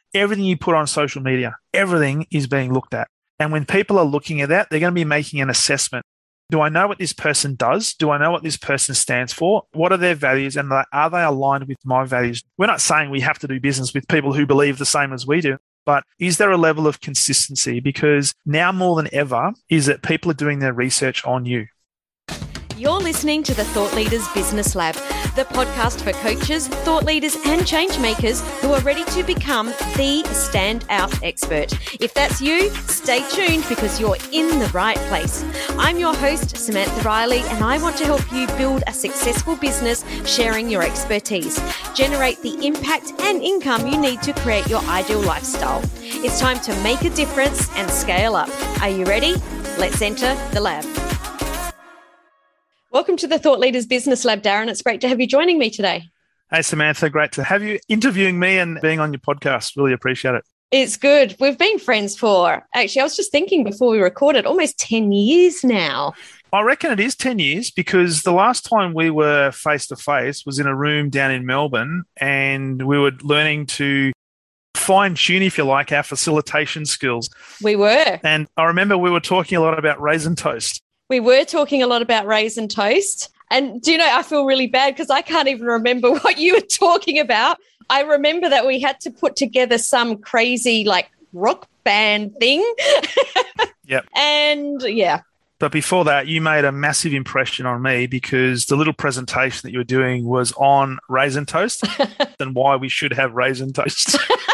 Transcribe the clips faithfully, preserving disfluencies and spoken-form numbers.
everything you put on social media, everything is being looked at. And when people are looking at that, they're going to be making an assessment. Do I know what this person does? Do I know what this person stands for? What are their values? And are they aligned with my values? We're not saying we have to do business with people who believe the same as we do, but is there a level of consistency? Because now more than ever is that people are doing their research on you. You're listening to the Thought Leaders Business Lab, the podcast for coaches, thought leaders and change makers who are ready to become the standout expert. If that's you, stay tuned because you're in the right place. I'm your host, Samantha Riley, and I want to help you build a successful business sharing your expertise. Generate the impact and income you need to create your ideal lifestyle. It's time to make a difference and scale up. Are you ready? Let's enter the lab. Welcome to the Thought Leaders Business Lab, Darren. It's great to have you joining me today. Hey, Samantha. Great to have you interviewing me and being on your podcast. Really appreciate it. It's good. We've been friends for, actually, I was just thinking before we recorded, almost ten years now. I reckon it is ten years because the last time we were face-to-face was in a room down in Melbourne and we were learning to fine-tune, if you like, our facilitation skills. We were. And I remember we were talking a lot about raisin toast. We were talking a lot about raisin toast. And do you know, I feel really bad because I can't even remember what you were talking about. I remember that we had to put together some crazy like rock band thing. Yep. And yeah. But before that, you made a massive impression on me because the little presentation that you were doing was on raisin toast and why we should have raisin toast.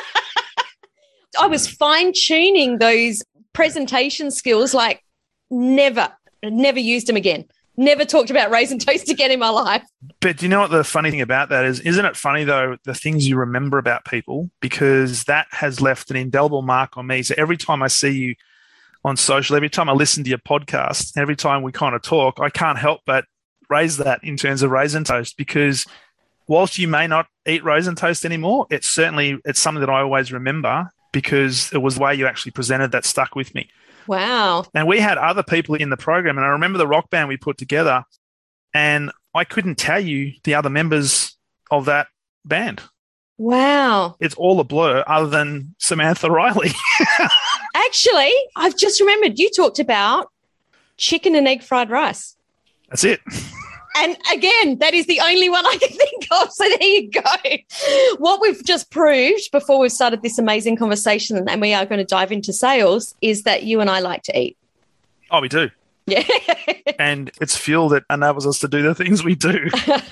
I was fine-tuning those presentation skills like never. Never used them again. Never talked about raisin toast again in my life. But do you know what the funny thing about that is? Isn't it funny, though, the things you remember about people? Because that has left an indelible mark on me. So every time I see you on social, every time I listen to your podcast, every time we kind of talk, I can't help but raise that in terms of raisin toast because whilst you may not eat raisin toast anymore, it's certainly it's something that I always remember because it was the way you actually presented that stuck with me. Wow. And we had other people in the program, and I remember the rock band we put together, and I couldn't tell you the other members of that band. Wow. It's all a blur other than Samantha Riley. Actually, I've just remembered you talked about chicken and egg fried rice. That's it. And again, that is the only one I can think of. So there you go. What we've just proved before we've started this amazing conversation, and we are going to dive into sales, is that you and I like to eat. Oh, we do. Yeah. And it's fuel that enables us to do the things we do.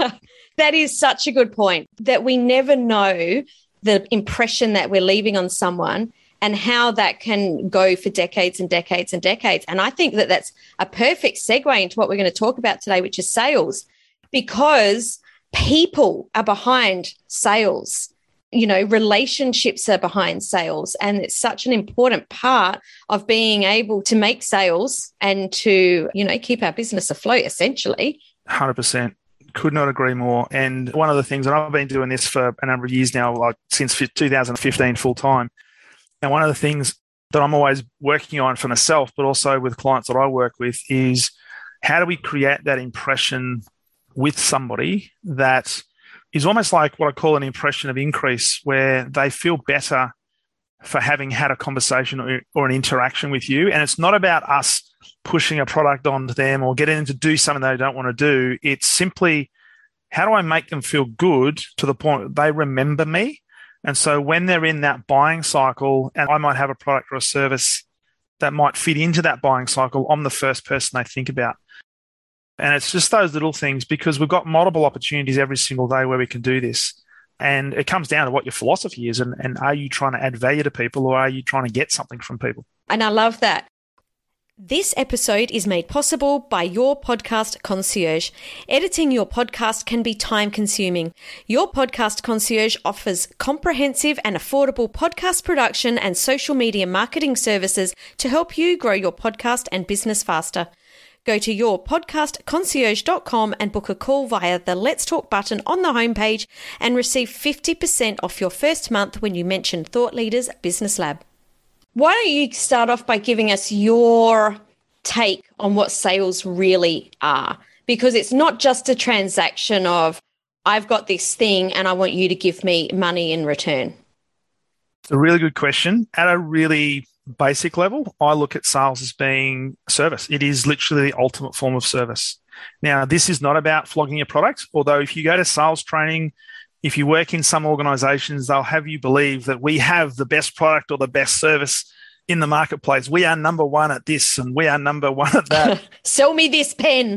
That is such a good point, that we never know the impression that we're leaving on someone and how that can go for decades and decades and decades. And I think that that's a perfect segue into what we're going to talk about today, which is sales, because people are behind sales. You know, relationships are behind sales. And it's such an important part of being able to make sales and to, you know, keep our business afloat, essentially. one hundred percent. Could not agree more. And one of the things, and I've been doing this for a number of years now, like since two thousand fifteen full time. And one of the things that I'm always working on for myself, but also with clients that I work with, is how do we create that impression with somebody that is almost like what I call an impression of increase, where they feel better for having had a conversation or, or an interaction with you. And it's not about us pushing a product onto them or getting them to do something they don't want to do. It's simply, how do I make them feel good to the point that they remember me? And so when they're in that buying cycle, and I might have a product or a service that might fit into that buying cycle, I'm the first person they think about. And it's just those little things, because we've got multiple opportunities every single day where we can do this. And it comes down to what your philosophy is. And, and are you trying to add value to people, or are you trying to get something from people? And I love that. This episode is made possible by Your Podcast Concierge. Editing your podcast can be time-consuming. Your Podcast Concierge offers comprehensive and affordable podcast production and social media marketing services to help you grow your podcast and business faster. Go to your podcast concierge dot com and book a call via the Let's Talk button on the homepage and receive fifty percent off your first month when you mention Thought Leaders Business Lab. Why don't you start off by giving us your take on what sales really are? Because it's not just a transaction of, I've got this thing and I want you to give me money in return. It's a really good question. At a really basic level, I look at sales as being service. It is literally the ultimate form of service. Now, this is not about flogging your product, although if you go to sales training, if you work in some organizations, they'll have you believe that we have the best product or the best service in the marketplace. We are number one at this and we are number one at that. Sell me this pen.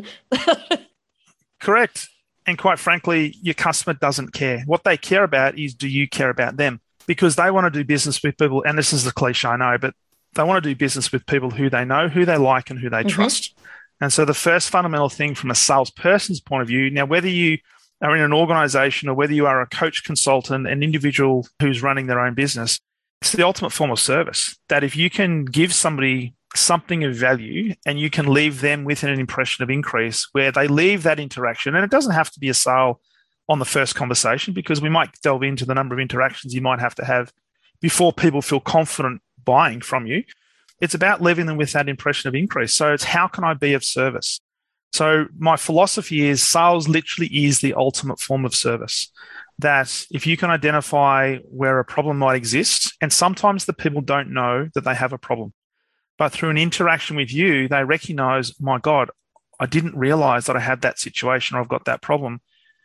Correct. And quite frankly, your customer doesn't care. What they care about is, do you care about them? Because they want to do business with people, and this is the cliche, I know, but they want to do business with people who they know, who they like, and who they mm-hmm. trust. And so the first fundamental thing from a salesperson's point of view, now whether you are in an organization or whether you are a coach, consultant, an individual who's running their own business, it's the ultimate form of service. That if you can give somebody something of value and you can leave them with an impression of increase where they leave that interaction, and it doesn't have to be a sale on the first conversation, because we might delve into the number of interactions you might have to have before people feel confident buying from you. It's about leaving them with that impression of increase. So it's, how can I be of service? So my philosophy is sales literally is the ultimate form of service. That if you can identify where a problem might exist, and sometimes the people don't know that they have a problem, but through an interaction with you, they recognize, my God, I didn't realize that I had that situation or I've got that problem.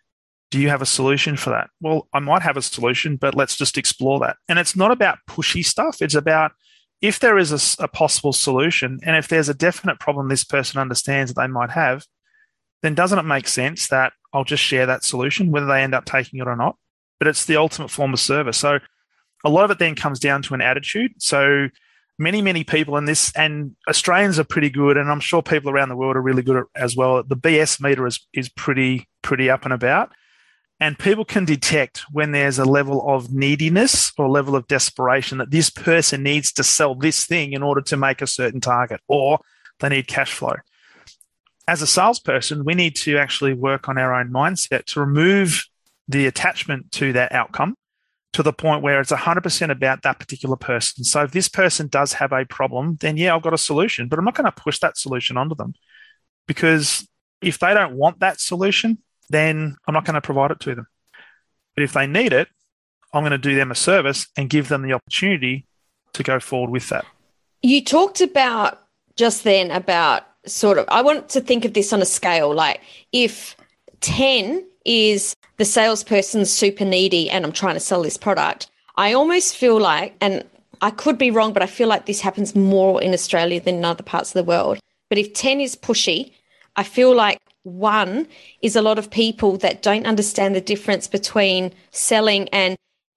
Do you have a solution for that? Well, I might have a solution, but let's just explore that. And it's not about pushy stuff. It's about, if there is a, a possible solution, and if there's a definite problem this person understands that they might have, then doesn't it make sense that I'll just share that solution, whether they end up taking it or not? But it's the ultimate form of service. So a lot of it then comes down to an attitude. So many, many people in this, and Australians are pretty good, and I'm sure people around the world are really good at, as well. The B S meter is, is pretty, pretty up and about. And people can detect when there's a level of neediness or level of desperation that this person needs to sell this thing in order to make a certain target, or they need cash flow. As a salesperson, we need to actually work on our own mindset to remove the attachment to that outcome to the point where it's one hundred percent about that particular person. So if this person does have a problem, then yeah, I've got a solution, but I'm not going to push that solution onto them, because if they don't want that solution, then I'm not going to provide it to them. But if they need it, I'm going to do them a service and give them the opportunity to go forward with that. You talked about just then about sort of, I want to think of this on a scale, like if ten is the salesperson's super needy and I'm trying to sell this product, I almost feel like, and I could be wrong, but I feel like this happens more in Australia than in other parts of the world. But if ten is pushy, I feel like one is a lot of people that don't understand the difference between selling and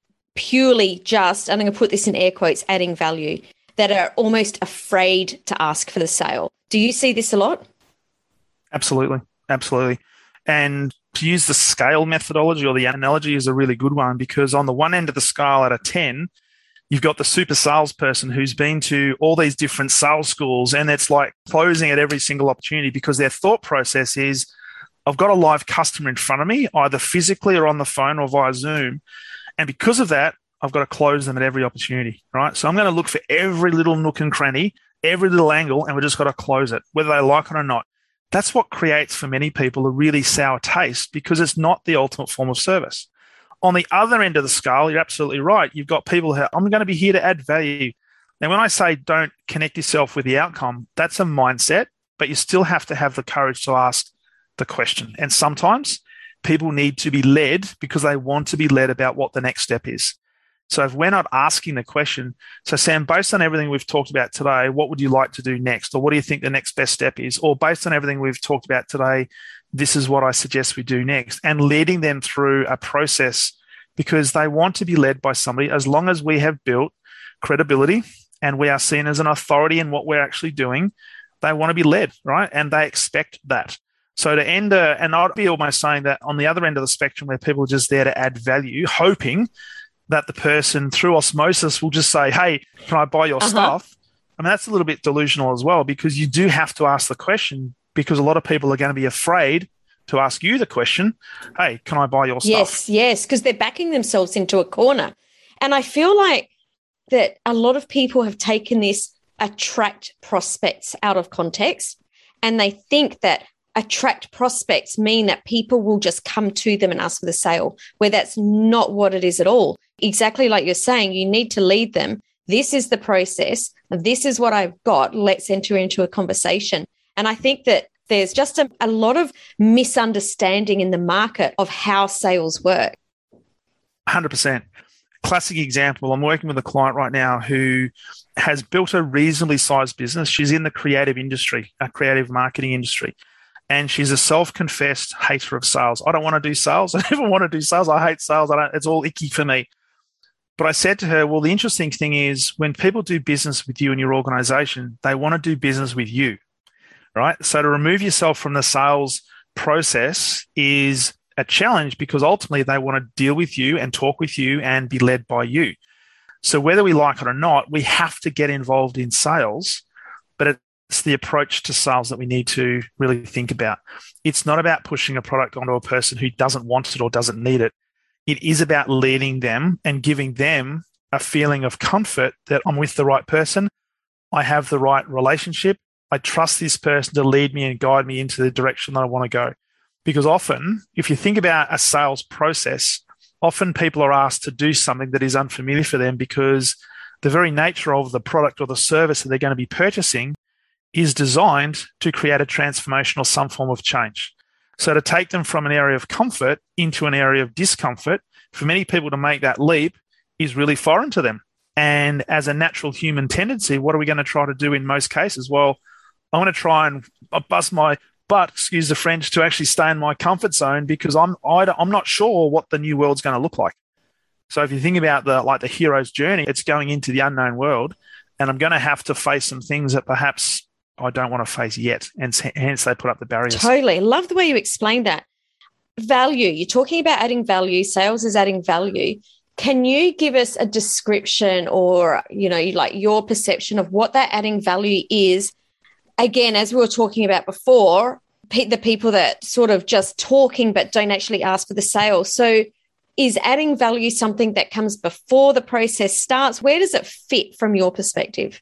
purely just, and I'm going to put this in air quotes, adding value, that are almost afraid to ask for the sale. Do you see this a lot? Absolutely. Absolutely. And to use the scale methodology, or the analogy, is a really good one, because on the one end of the scale at a ten, you've got the super salesperson who's been to all these different sales schools, and it's like closing at every single opportunity, because their thought process is, I've got a live customer in front of me, either physically or on the phone or via Zoom. And because of that, I've got to close them at every opportunity, right? So I'm going to look for every little nook and cranny, every little angle, and we've just got to close it, whether they like it or not. That's what creates for many people a really sour taste, because it's not the ultimate form of service. On the other end of the scale, you're absolutely right. You've got people who, I'm going to be here to add value. Now, when I say don't connect yourself with the outcome, that's a mindset, but you still have to have the courage to ask the question. And sometimes people need to be led because they want to be led about what the next step is. So if we're not asking the question, so Sam, based on everything we've talked about today, what would you like to do next? Or what do you think the next best step is? Or based on everything we've talked about today, this is what I suggest we do next. And leading them through a process, because they want to be led by somebody. As long as we have built credibility and we are seen as an authority in what we're actually doing, they want to be led, right? And they expect that. So to end, a, and I'd be almost saying that on the other end of the spectrum, where people are just there to add value, hoping that the person through osmosis will just say, hey, can I buy your uh-huh. stuff? I mean, that's a little bit delusional as well, because you do have to ask the question, because a lot of people are going to be afraid to ask you the question, hey, can I buy your stuff? Yes, yes, because they're backing themselves into a corner. And I feel like that a lot of people have taken this attract prospects out of context, and they think that attract prospects mean that people will just come to them and ask for the sale, where that's not what it is at all. exactly like you're saying, you need to lead them. This is the process. This is what I've got. Let's enter into a conversation. And I think that there's just a, a lot of misunderstanding in the market of how sales work. one hundred percent. Classic example, I'm working with a client right now who has built a reasonably sized business. She's in the creative industry, a creative marketing industry. And she's a self-confessed hater of sales. I don't want to do sales. I never want to do sales. I hate sales. I don't, it's all icky for me. But I said to her, well, the interesting thing is when people do business with you and your organization, they want to do business with you, right? So to remove yourself from the sales process is a challenge because ultimately they want to deal with you and talk with you and be led by you. So whether we like it or not, we have to get involved in sales, but it's the approach to sales that we need to really think about. It's not about pushing a product onto a person who doesn't want it or doesn't need it. It is about leading them and giving them a feeling of comfort that I'm with the right person. I have the right relationship. I trust this person to lead me and guide me into the direction that I want to go. Because often, if you think about a sales process, often people are asked to do something that is unfamiliar for them because the very nature of the product or the service that they're going to be purchasing is designed to create a transformation or some form of change. So to take them from an area of comfort into an area of discomfort, for many people to make that leap is really foreign to them. And as a natural human tendency, what are we going to try to do in most cases? Well, I want to try and bust my butt, excuse the French, to actually stay in my comfort zone because I'm I don't, I'm not sure what the new world's going to look like. So if you think about the like the hero's journey, it's going into the unknown world, and I'm going to have to face some things that perhaps I don't want to face yet, and hence they put up the barriers. Totally. Love the way you explained that. Value. You're talking about adding value. Sales is adding value. Can you give us a description or, you know, like your perception of what that adding value is? Again, as we were talking about before, pe- the people that sort of just talking but don't actually ask for the sale. So is adding value something that comes before the process starts? Where does it fit from your perspective?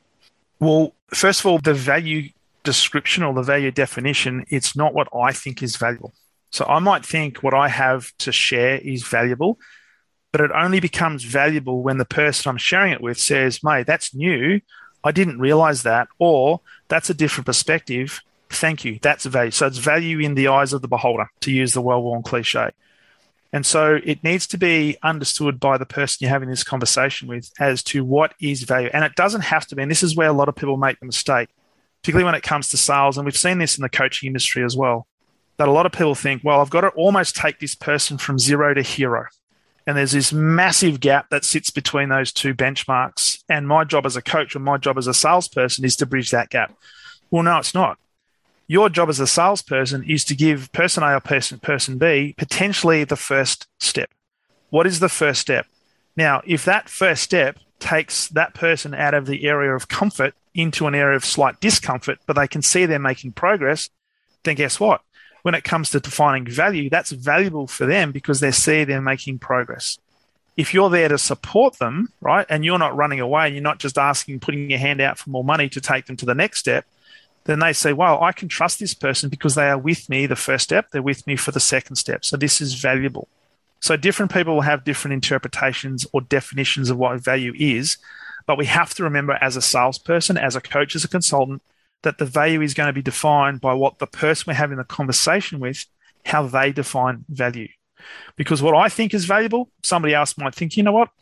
Well, first of all, the value description or the value definition, it's not what I think is valuable. So I might think what I have to share is valuable, but it only becomes valuable when the person I'm sharing it with says, mate, that's new. I didn't realize that, or that's a different perspective. Thank you. That's value. So it's value in the eyes of the beholder, to use the well-worn cliche. And so it needs to be understood by the person you're having this conversation with as to what is value. And it doesn't have to be, and this is where a lot of people make the mistake, particularly when it comes to sales. And we've seen this in the coaching industry as well, that a lot of people think, well, I've got to almost take this person from zero to hero. And there's this massive gap that sits between those two benchmarks. And my job as a coach or my job as a salesperson is to bridge that gap. Well, no, it's not. Your job as a salesperson is to give person A or person, person B potentially the first step. What is the first step? Now, if that first step takes that person out of the area of comfort into an area of slight discomfort, but they can see they're making progress, then guess what? When it comes to defining value, that's valuable for them because they see they're making progress. If you're there to support them, right, and you're not running away and you're not just asking, putting your hand out for more money to take them to the next step, then they say, well, I can trust this person because they are with me the first step, they're with me for the second step. So this is valuable. So different people will have different interpretations or definitions of what value is, but we have to remember as a salesperson, as a coach, as a consultant, that the value is going to be defined by what the person we're having the conversation with, how they define value. Because what I think is valuable, somebody else might think, you know what?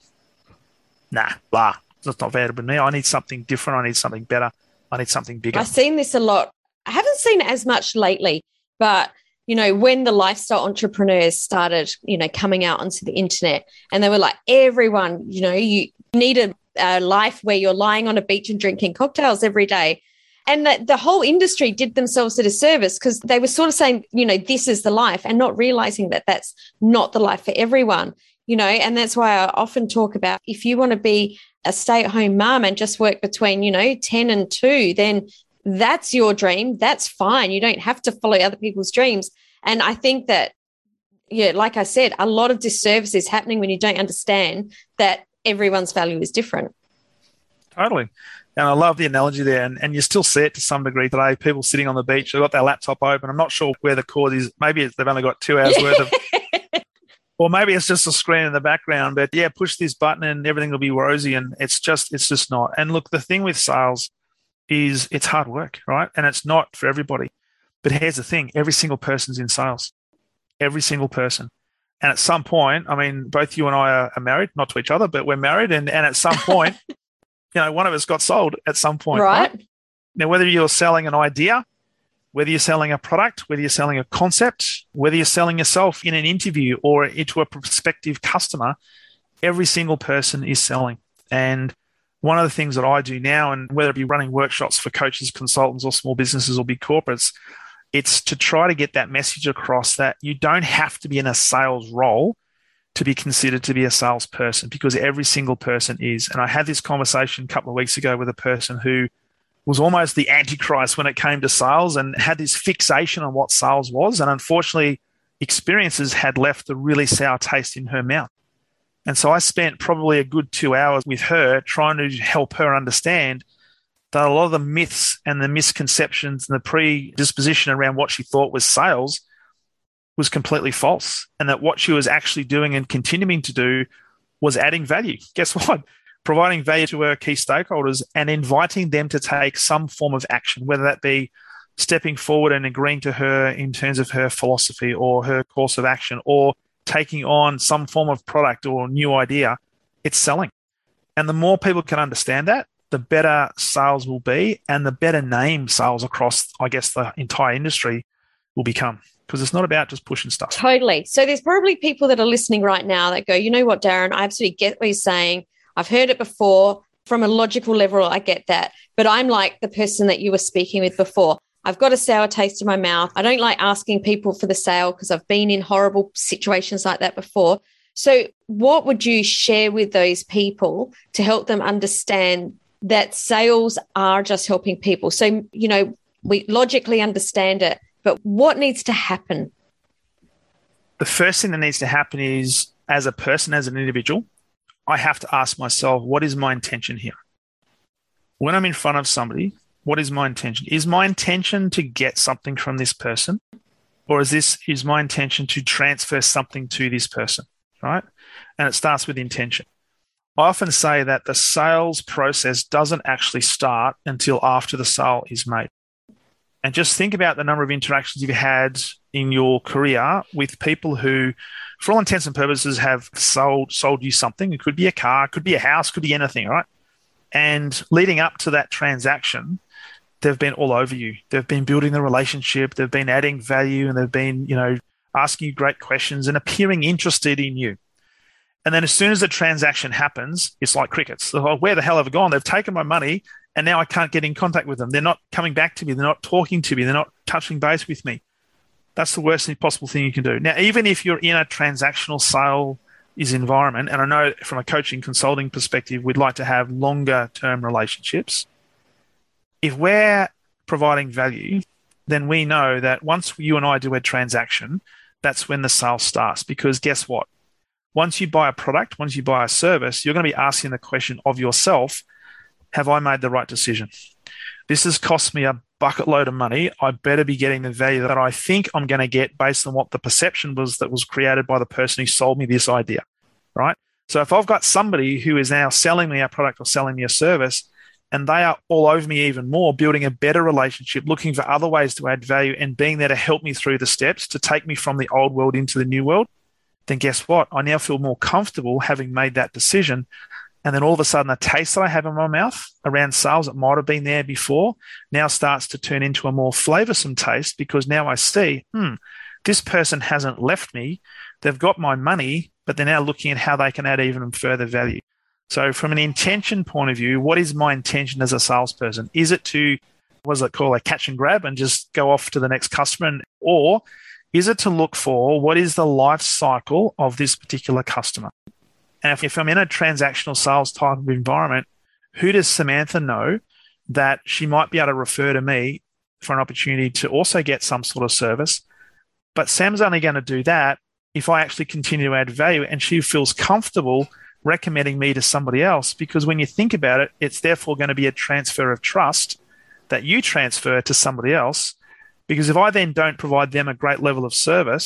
Nah, blah, that's not valuable to me. I need something different. I need something better. I need something bigger. I've seen this a lot. I haven't seen it as much lately, but, you know, when the lifestyle entrepreneurs started, you know, coming out onto the internet and they were like, everyone, you know, you need a, a life where you're lying on a beach and drinking cocktails every day. And the, the whole industry did themselves a disservice because they were sort of saying, you know, this is the life and not realizing that that's not the life for everyone, you know, and that's why I often talk about if you want to be a stay-at-home mum and just work between, you know, ten and two, then that's your dream. That's fine. You don't have to follow other people's dreams. And I think that, yeah, like I said, a lot of disservice is happening when you don't understand that everyone's value is different. Totally. And I love the analogy there. And, and you still see it to some degree today. People sitting on the beach, they've got their laptop open. I'm not sure where the cord is. Maybe they've only got two hours worth of Or maybe it's just a screen in the background, but yeah, push this button and everything will be rosy. And it's just, it's just not. And look, the thing with sales is it's hard work, right? And it's not for everybody. But here's the thing. Every single person's in sales. Every single person. And at some point, I mean, both you and I are, are married, not to each other, but we're married. And, and at some point, you know, one of us got sold at some point. Right. right. Now, whether you're selling an idea, whether you're selling a product, whether you're selling a concept, whether you're selling yourself in an interview or into a prospective customer, every single person is selling. And one of the things that I do now, and whether it be running workshops for coaches, consultants, or small businesses or big corporates, it's to try to get that message across that you don't have to be in a sales role to be considered to be a salesperson, because every single person is. And I had this conversation a couple of weeks ago with a person who was almost the antichrist when it came to sales and had this fixation on what sales was. And unfortunately, experiences had left a really sour taste in her mouth. And so I spent probably a good two hours with her trying to help her understand that a lot of the myths and the misconceptions and the predisposition around what she thought was sales was completely false. And that what she was actually doing and continuing to do was adding value. Guess what? Providing value to her key stakeholders and inviting them to take some form of action, whether that be stepping forward and agreeing to her in terms of her philosophy or her course of action, or taking on some form of product or new idea. It's selling. And the more people can understand that, the better sales will be, and the better name sales across, I guess, the entire industry will become. Because it's not about just pushing stuff. Totally. So there's probably people that are listening right now that go, you know what, Darren, I absolutely get what you're saying. I've heard it before. From a logical level, I get that. But I'm like the person that you were speaking with before. I've got a sour taste in my mouth. I don't like asking people for the sale because I've been in horrible situations like that before. So what would you share with those people to help them understand that sales are just helping people? So, you know, we logically understand it, but what needs to happen? The first thing that needs to happen is, as a person, as an individual, I have to ask myself, what is my intention here? When I'm in front of somebody, what is my intention? Is my intention to get something from this person? Or is this is my intention to transfer something to this person, right? And it starts with intention. I often say that the sales process doesn't actually start until after the sale is made. And just think about the number of interactions you've had in your career with people who, for all intents and purposes, have sold sold you something. It could be a car, could be a house, could be anything, right? And leading up to that transaction, they've been all over you. They've been building the relationship. They've been adding value, and they've been, you know, asking you great questions and appearing interested in you. And then as soon as the transaction happens, it's like crickets. They're like, where the hell have I gone? They've taken my money, and now I can't get in contact with them. They're not coming back to me. They're not talking to me. They're not touching base with me. That's the worst possible thing you can do. Now, even if you're in a transactional sales environment, and I know from a coaching consulting perspective, we'd like to have longer term relationships. If we're providing value, then we know that once you and I do a transaction, that's when the sale starts. Because guess what? Once you buy a product, once you buy a service, you're going to be asking the question of yourself, have I made the right decision? This has cost me a bucket load of money. I better be getting the value that I think I'm going to get based on what the perception was that was created by the person who sold me this idea, right? So if I've got somebody who is now selling me a product or selling me a service, and they are all over me even more, building a better relationship, looking for other ways to add value and being there to help me through the steps to take me from the old world into the new world, then guess what? I now feel more comfortable having made that decision. And then all of a sudden, the taste that I have in my mouth around sales that might have been there before now starts to turn into a more flavoursome taste, because now I see, hmm, this person hasn't left me. They've got my money, but they're now looking at how they can add even further value. So from an intention point of view, what is my intention as a salesperson? Is it to, what does it call, a catch and grab and just go off to the next customer? And, or is it to look for what is the life cycle of this particular customer? And if, if I'm in a transactional sales type of environment, who does Samantha know that she might be able to refer to me for an opportunity to also get some sort of service? But Sam's only going to do that if I actually continue to add value, and she feels comfortable recommending me to somebody else. Because when you think about it, it's therefore going to be a transfer of trust that you transfer to somebody else. Because if I then don't provide them a great level of service,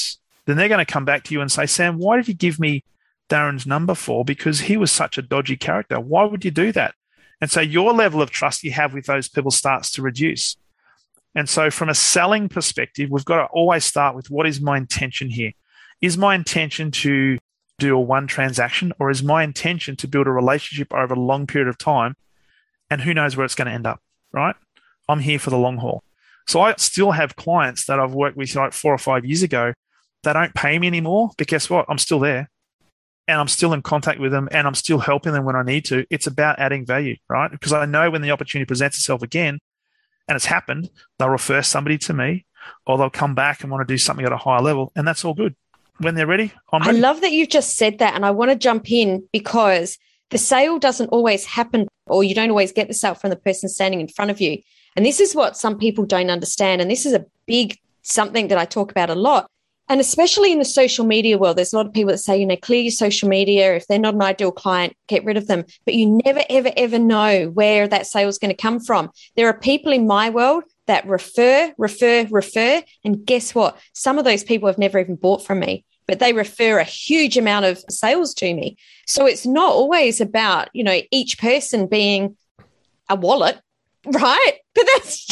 then they're going to come back to you and say, Sam, why did you give me Darren's number for? Because he was such a dodgy character. Why would you do that? And so your level of trust you have with those people starts to reduce. And so from a selling perspective, we've got to always start with, what is my intention here? Is my intention to do a one transaction, or is my intention to build a relationship over a long period of time? And who knows where it's going to end up, right? I'm here for the long haul. So I still have clients that I've worked with like four or five years ago that don't pay me anymore, but guess what? I'm still there and I'm still in contact with them and I'm still helping them when I need to. It's about adding value, right? Because I know when the opportunity presents itself again, and it's happened, they'll refer somebody to me, or they'll come back and want to do something at a higher level, and that's all good. When they're ready, I'm ready. I love that you've just said that, and I want to jump in because the sale doesn't always happen, or you don't always get the sale from the person standing in front of you. And this is what some people don't understand, and this is a big something that I talk about a lot. And especially in the social media world, there's a lot of people that say, you know, clear your social media. If they're not an ideal client, get rid of them. But you never, ever, ever know where that sale is going to come from. There are people in my world that refer, refer, refer. And guess what? Some of those people have never even bought from me, but they refer a huge amount of sales to me. So it's not always about, you know, each person being a wallet, right? But that's,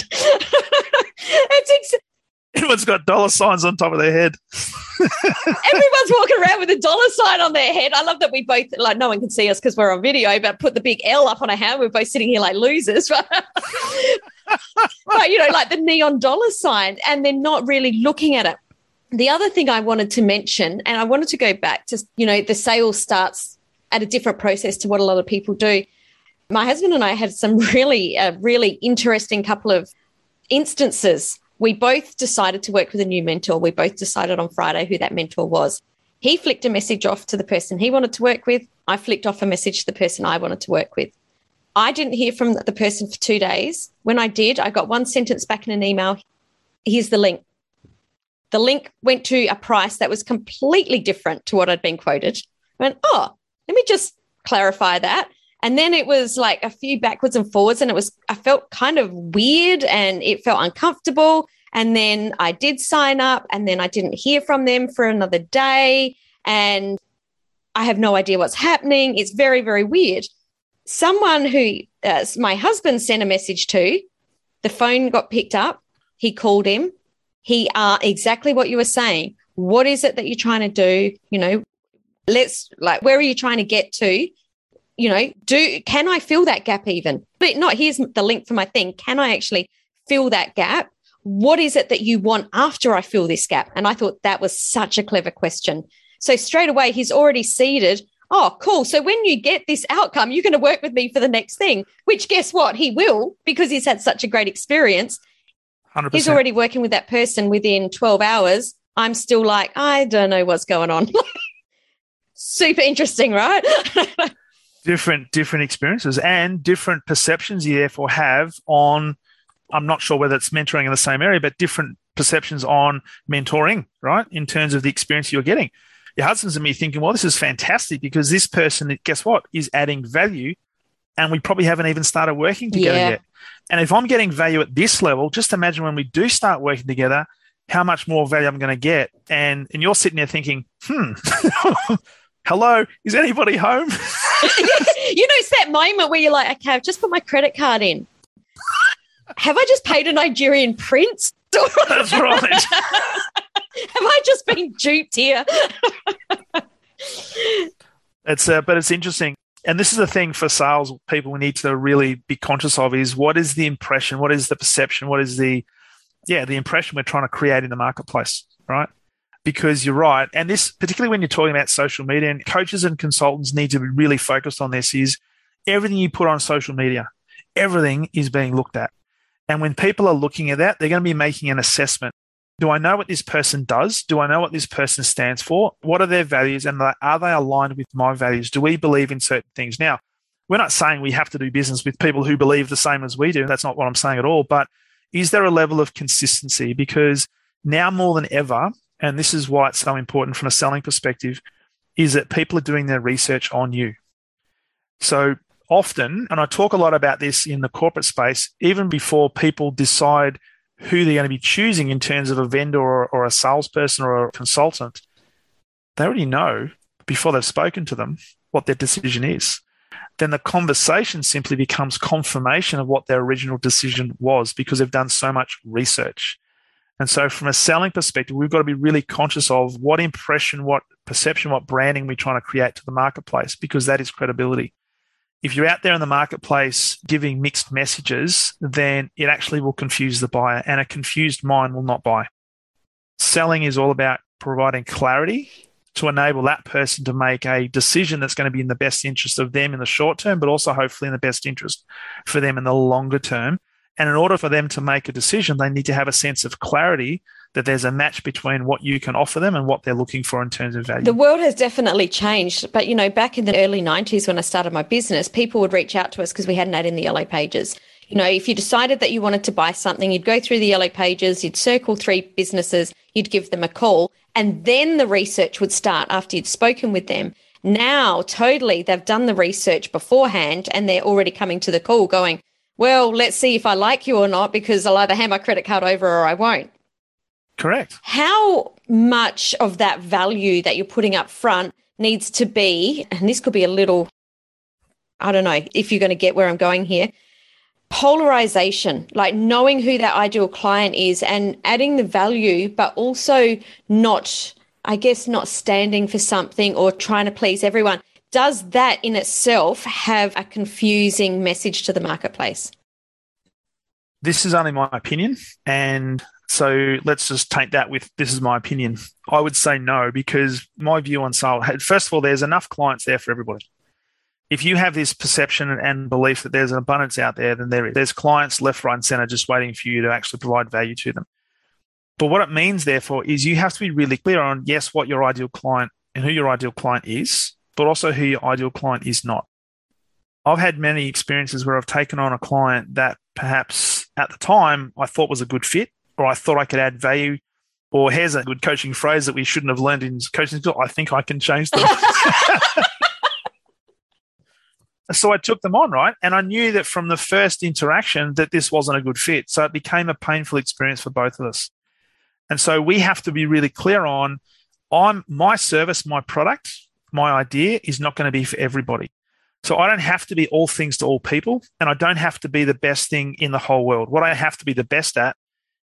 that's ex- Everyone's got dollar signs on top of their head. Everyone's walking around with a dollar sign on their head. I love that we both, like, no one can see us because we're on video, but put the big L up on our hand. We're both sitting here like losers. Right? But, you know, like the neon dollar sign, and they're not really looking at it. The other thing I wanted to mention, and I wanted to go back to, you know, the sales starts at a different process to what a lot of people do. My husband and I had some really, uh, really interesting couple of instances. We both decided to work with a new mentor. We both decided on Friday who that mentor was. He flicked a message off to the person he wanted to work with. I flicked off a message to the person I wanted to work with. I didn't hear from the person for two days. When I did, I got one sentence back in an email. Here's the link. The link went to a price that was completely different to what I'd been quoted. I went, oh, let me just clarify that. And then it was like a few backwards and forwards, and it was, I felt kind of weird and it felt uncomfortable. And then I did sign up, and then I didn't hear from them for another day, and I have no idea what's happening. It's very, very weird. Someone who uh, my husband sent a message to, the phone got picked up. He called him. He uh, exactly what you were saying. What is it that you're trying to do? You know, let's like, where are you trying to get to? You know, do can I fill that gap even? But not, here's the link for my thing. Can I actually fill that gap? What is it that you want after I fill this gap? And I thought that was such a clever question. So straight away, he's already seeded, oh, cool. So when you get this outcome, you're going to work with me for the next thing, which guess what? He will, because he's had such a great experience. one hundred percent. He's already working with that person within twelve hours. I'm still like, I don't know what's going on. Super interesting, right? different different experiences and different perceptions you therefore have on, I'm not sure whether it's mentoring in the same area, but different perceptions on mentoring, right, in terms of the experience you're getting. Your husband's and me thinking, well, this is fantastic because this person, guess what, is adding value, and we probably haven't even started working together yeah. yet. And if I'm getting value at this level, just imagine when we do start working together, how much more value I'm going to get. And and you're sitting there thinking, hmm, hello, is anybody home? You know, it's that moment where you're like, okay, I've just put my credit card in. Have I just paid a Nigerian prince? That's right. Have I just been duped here? It's uh, but it's interesting. And this is the thing for sales people we need to really be conscious of is what is the impression, what is the perception, what is the, yeah, the impression we're trying to create in the marketplace, right? Because you're right. And this, particularly when you're talking about social media, and coaches and consultants need to be really focused on this, is everything you put on social media, everything is being looked at. And when people are looking at that, they're going to be making an assessment. Do I know what this person does? Do I know what this person stands for? What are their values? And are they aligned with my values? Do we believe in certain things? Now, we're not saying we have to do business with people who believe the same as we do. That's not what I'm saying at all. But is there a level of consistency? Because now more than ever, and this is why it's so important from a selling perspective, is that people are doing their research on you. So often, and I talk a lot about this in the corporate space, even before people decide who they're going to be choosing in terms of a vendor or, or a salesperson or a consultant, they already know before they've spoken to them what their decision is. Then the conversation simply becomes confirmation of what their original decision was because they've done so much research. And so from a selling perspective, we've got to be really conscious of what impression, what perception, what branding we're trying to create to the marketplace, because that is credibility. If you're out there in the marketplace giving mixed messages, then it actually will confuse the buyer, and a confused mind will not buy. Selling is all about providing clarity to enable that person to make a decision that's going to be in the best interest of them in the short term, but also hopefully in the best interest for them in the longer term. And in order for them to make a decision, they need to have a sense of clarity that there's a match between what you can offer them and what they're looking for in terms of value. The world has definitely changed. But, you know, back in the early nineties when I started my business, people would reach out to us because we had an ad in the Yellow Pages. You know, if you decided that you wanted to buy something, you'd go through the Yellow Pages, you'd circle three businesses, you'd give them a call, and then the research would start after you'd spoken with them. Now, totally, they've done the research beforehand and they're already coming to the call going, well, let's see if I like you or not, because I'll either hand my credit card over or I won't. Correct. How much of that value that you're putting up front needs to be, and this could be a little, I don't know if you're going to get where I'm going here, polarization, like knowing who that ideal client is and adding the value, but also not, I guess, not standing for something or trying to please everyone. Does that in itself have a confusing message to the marketplace? This is only my opinion. And so let's just take that with, this is my opinion. I would say no, because my view on sales, first of all, there's enough clients there for everybody. If you have this perception and belief that there's an abundance out there, then there is. There's clients left, right, and center just waiting for you to actually provide value to them. But what it means, therefore, is you have to be really clear on, yes, what your ideal client and who your ideal client is, but also who your ideal client is not. I've had many experiences where I've taken on a client that perhaps at the time I thought was a good fit, or I thought I could add value, or here's a good coaching phrase that we shouldn't have learned in coaching school, I think I can change them. So I took them on, right? And I knew that from the first interaction that this wasn't a good fit. So it became a painful experience for both of us. And so we have to be really clear on, I'm my service, my product, my idea is not going to be for everybody. So I don't have to be all things to all people, and I don't have to be the best thing in the whole world. What I have to be the best at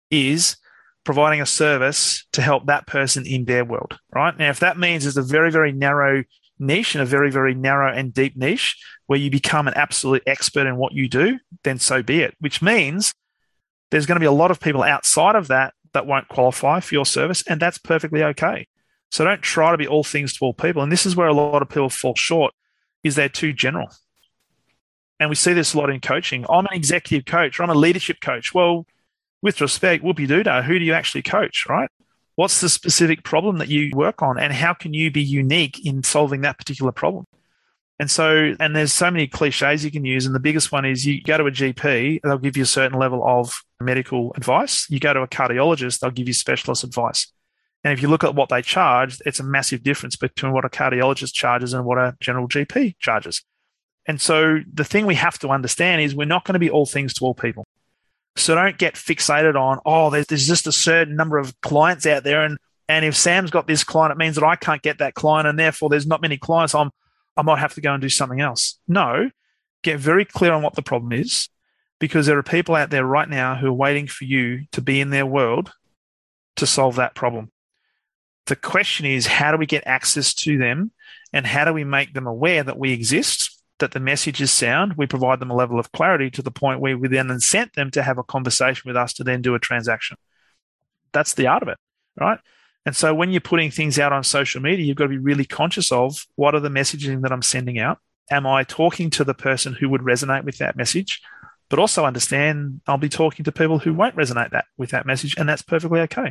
is providing a service to help that person in their world, right? Now, if that means it's a very, very narrow niche and a very, very narrow and deep niche where you become an absolute expert in what you do, then so be it, which means there's going to be a lot of people outside of that that won't qualify for your service, and that's perfectly okay. So don't try to be all things to all people. And this is where a lot of people fall short, is they're too general. And we see this a lot in coaching. I'm an executive coach, or I'm a leadership coach. Well, with respect, whoopie-doo-dah, who do you actually coach, right? What's the specific problem that you work on, and how can you be unique in solving that particular problem? And so, and there's so many cliches you can use. And the biggest one is you go to a G P, they'll give you a certain level of medical advice. You go to a cardiologist, they'll give you specialist advice. And if you look at what they charge, it's a massive difference between what a cardiologist charges and what a general G P charges. And so the thing we have to understand is we're not going to be all things to all people. So don't get fixated on, oh, there's, there's just a certain number of clients out there. And, and if Sam's got this client, it means that I can't get that client. And therefore, there's not many clients. I'm, I might have to go and do something else. No, get very clear on what the problem is, because there are people out there right now who are waiting for you to be in their world to solve that problem. The question is, how do we get access to them, and how do we make them aware that we exist, that the message is sound? We provide them a level of clarity to the point where we then incent them to have a conversation with us to then do a transaction. That's the art of it, right? And so when you're putting things out on social media, you've got to be really conscious of, what are the messaging that I'm sending out? Am I talking to the person who would resonate with that message? But also understand I'll be talking to people who won't resonate that with that message, and that's perfectly okay.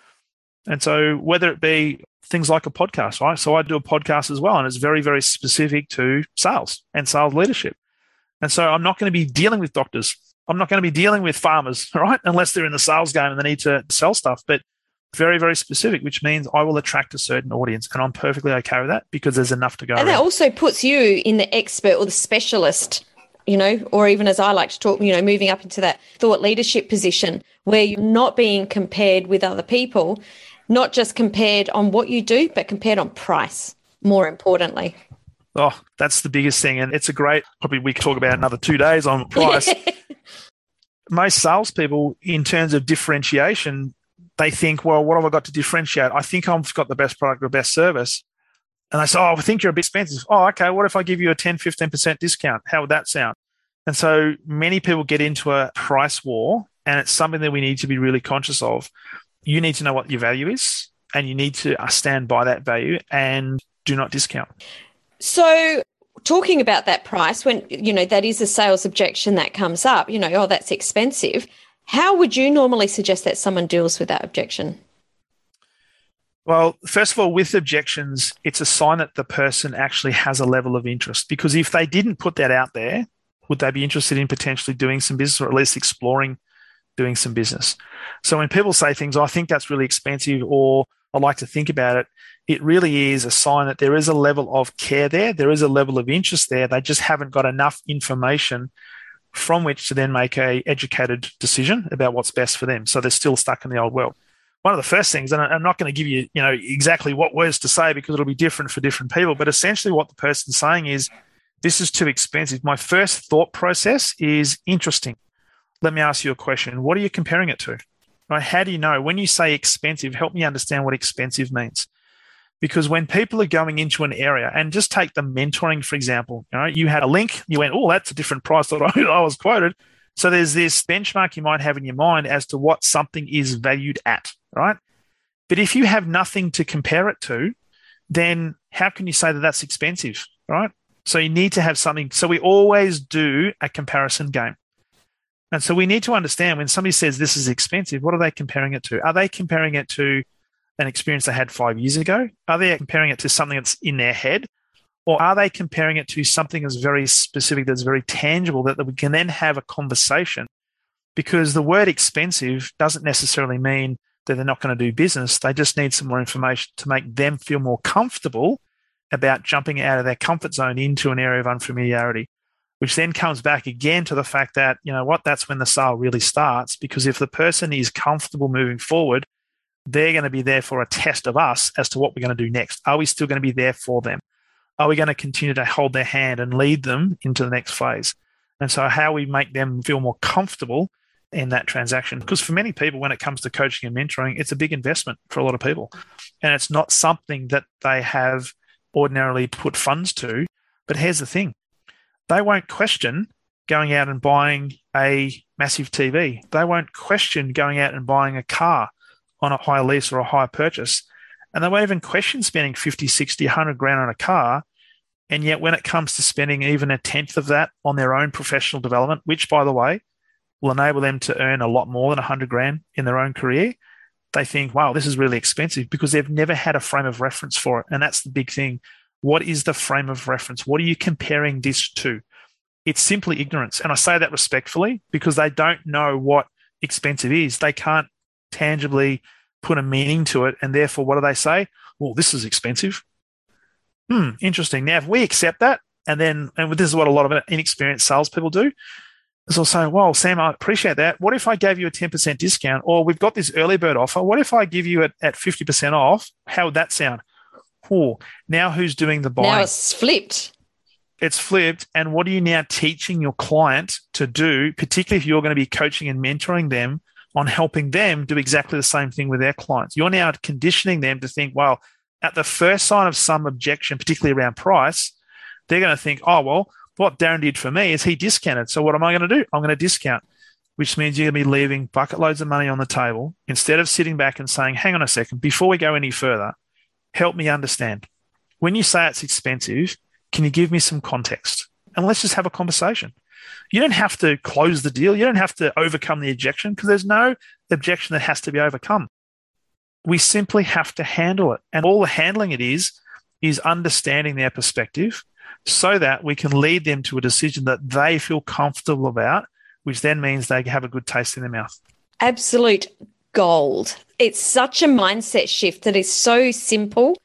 And so whether it be things like a podcast, right? So I do a podcast as well, and it's very, very specific to sales and sales leadership. And so I'm not going to be dealing with doctors. I'm not going to be dealing with farmers, right? Unless they're in the sales game and they need to sell stuff. But very, very specific, which means I will attract a certain audience, and I'm perfectly okay with that because there's enough to go and around. That also puts you in the expert or the specialist, you know, or even as I like to talk, you know, moving up into that thought leadership position where you're not being compared with other people, not just compared on what you do, but compared on price, more importantly. Oh, that's the biggest thing. And it's a great, probably we could talk about another two days on price. Most salespeople, in terms of differentiation, they think, well, what have I got to differentiate? I think I've got the best product or best service. And they say, oh, I think you're a bit expensive. Oh, okay. What if I give you a ten, fifteen percent discount? How would that sound? And so many people get into a price war, and it's something that we need to be really conscious of. You need to know what your value is, and you need to stand by that value and do not discount. So talking about that price, when, you know, that is a sales objection that comes up, you know, oh, that's expensive. How would you normally suggest that someone deals with that objection? Well, first of all, with objections, it's a sign that the person actually has a level of interest, because if they didn't put that out there, would they be interested in potentially doing some business, or at least exploring doing some business? So when people say things, oh, I think that's really expensive, or I'd like to think about it, it really is a sign that there is a level of care there. There is a level of interest there. They just haven't got enough information from which to then make a educated decision about what's best for them. So they're still stuck in the old world. One of the first things, and I'm not going to give you, you know, exactly what words to say because it'll be different for different people, but essentially what the person's saying is, this is too expensive. My first thought process is interesting. Let me ask you a question. What are you comparing it to? Right? How do you know? When you say expensive, help me understand what expensive means. Because when people are going into an area, and just take the mentoring, for example, you know, you had a link, you went, oh, that's a different price that I, I was quoted. So there's this benchmark you might have in your mind as to what something is valued at, right? But if you have nothing to compare it to, then how can you say that that's expensive, right? So you need to have something. So we always do a comparison game. And so we need to understand when somebody says this is expensive, what are they comparing it to? Are they comparing it to an experience they had five years ago? Are they comparing it to something that's in their head? Or are they comparing it to something that's very specific, that's very tangible, that, that we can then have a conversation? Because the word expensive doesn't necessarily mean that they're not going to do business. They just need some more information to make them feel more comfortable about jumping out of their comfort zone into an area of unfamiliarity, which then comes back again to the fact that, you know what, that's when the sale really starts. Because if the person is comfortable moving forward, they're going to be there for a test of us as to what we're going to do next. Are we still going to be there for them? Are we going to continue to hold their hand and lead them into the next phase? And so how we make them feel more comfortable in that transaction. Because for many people, when it comes to coaching and mentoring, it's a big investment for a lot of people. And it's not something that they have ordinarily put funds to. But here's the thing. They won't question going out and buying a massive T V. They won't question going out and buying a car on a hire lease or a hire purchase. And they won't even question spending fifty, sixty, one hundred grand on a car. And yet when it comes to spending even a tenth of that on their own professional development, which, by the way, will enable them to earn a lot more than one hundred grand in their own career, they think, wow, this is really expensive, because they've never had a frame of reference for it. And that's the big thing. What is the frame of reference? What are you comparing this to? It's simply ignorance. And I say that respectfully because they don't know what expensive is. They can't tangibly put a meaning to it. And therefore, what do they say? Well, this is expensive. Hmm, interesting. Now, if we accept that, and then, and this is what a lot of inexperienced salespeople do, is they'll say, well, Sam, I appreciate that. What if I gave you a ten percent discount? Or we've got this early bird offer. What if I give you it at fifty percent off? How would that sound? Oh, now who's doing the buying? Now it's flipped. It's flipped. And what are you now teaching your client to do, particularly if you're going to be coaching and mentoring them on helping them do exactly the same thing with their clients? You're now conditioning them to think, well, at the first sign of some objection, particularly around price, they're going to think, oh, well, what Darren did for me is he discounted. So what am I going to do? I'm going to discount, which means you're going to be leaving bucket loads of money on the table instead of sitting back and saying, hang on a second, before we go any further, help me understand. When you say it's expensive, can you give me some context? And let's just have a conversation. You don't have to close the deal. You don't have to overcome the objection, because there's no objection that has to be overcome. We simply have to handle it. And all the handling it is, is understanding their perspective so that we can lead them to a decision that they feel comfortable about, which then means they have a good taste in their mouth. Absolute gold. It's such a mindset shift that is so simple,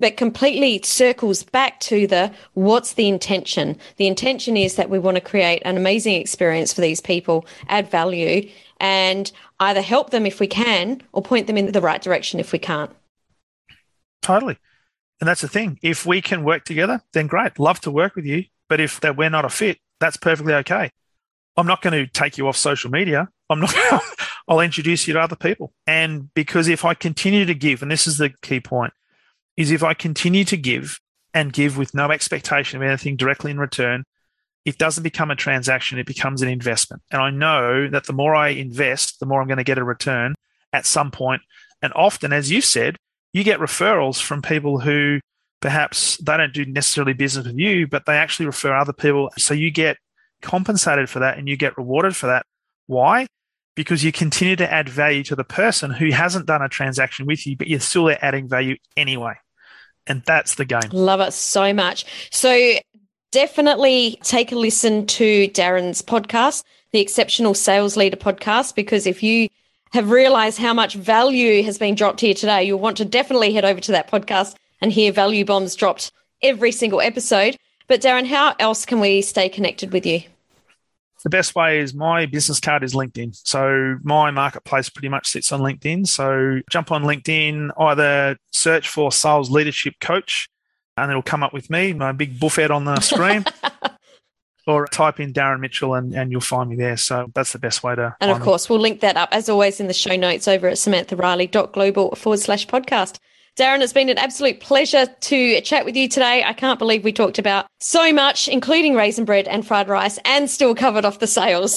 but completely circles back to the what's the intention? The intention is that we want to create an amazing experience for these people, add value, and either help them if we can or point them in the right direction if we can't. Totally. And that's the thing. If we can work together, then great. Love to work with you. But if that we're not a fit, that's perfectly okay. I'm not going to take you off social media. I'm not. I'll introduce you to other people. And because if I continue to give, and this is the key point, is if I continue to give and give with no expectation of anything directly in return, it doesn't become a transaction. It becomes an investment. And I know that the more I invest, the more I'm going to get a return at some point. And often, as you said, you get referrals from people who perhaps they don't do necessarily business with you, but they actually refer other people. So you get compensated for that and you get rewarded for that. Why? Because you continue to add value to the person who hasn't done a transaction with you, but you're still there adding value anyway. And that's the game. Love it so much. So definitely take a listen to Darren's podcast, the Exceptional Sales Leader podcast, because if you have realized how much value has been dropped here today, you'll want to definitely head over to that podcast and hear value bombs dropped every single episode. But Darren, how else can we stay connected with you? The best way is my business card is LinkedIn. So my marketplace pretty much sits on LinkedIn. So jump on LinkedIn, either search for Sales Leadership Coach, and it'll come up with me, my big buffet on the screen, or type in Darren Mitchell and, and you'll find me there. So that's the best way to And of course, me. We'll link that up, as always, in the show notes over at samanthariley.global forward slash podcast. Darren, it's been an absolute pleasure to chat with you today. I can't believe we talked about so much, including raisin bread and fried rice, and still covered off the sales.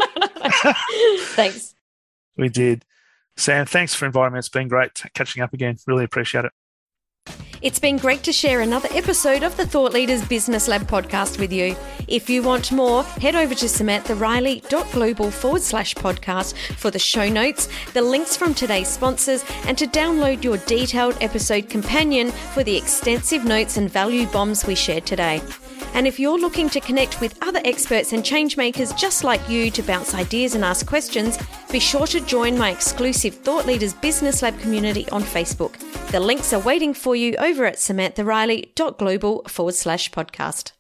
Thanks. We did. Sam, thanks for inviting me. It's been great catching up again. Really appreciate it. It's been great to share another episode of the Thought Leaders Business Lab podcast with you. If you want more, head over to samanthariley.global forward slash podcast for the show notes, the links from today's sponsors, and to download your detailed episode companion for the extensive notes and value bombs we shared today. And if you're looking to connect with other experts and change makers just like you to bounce ideas and ask questions, be sure to join my exclusive Thought Leaders Business Lab community on Facebook. The links are waiting for you over at samanthariley.global forward slash podcast.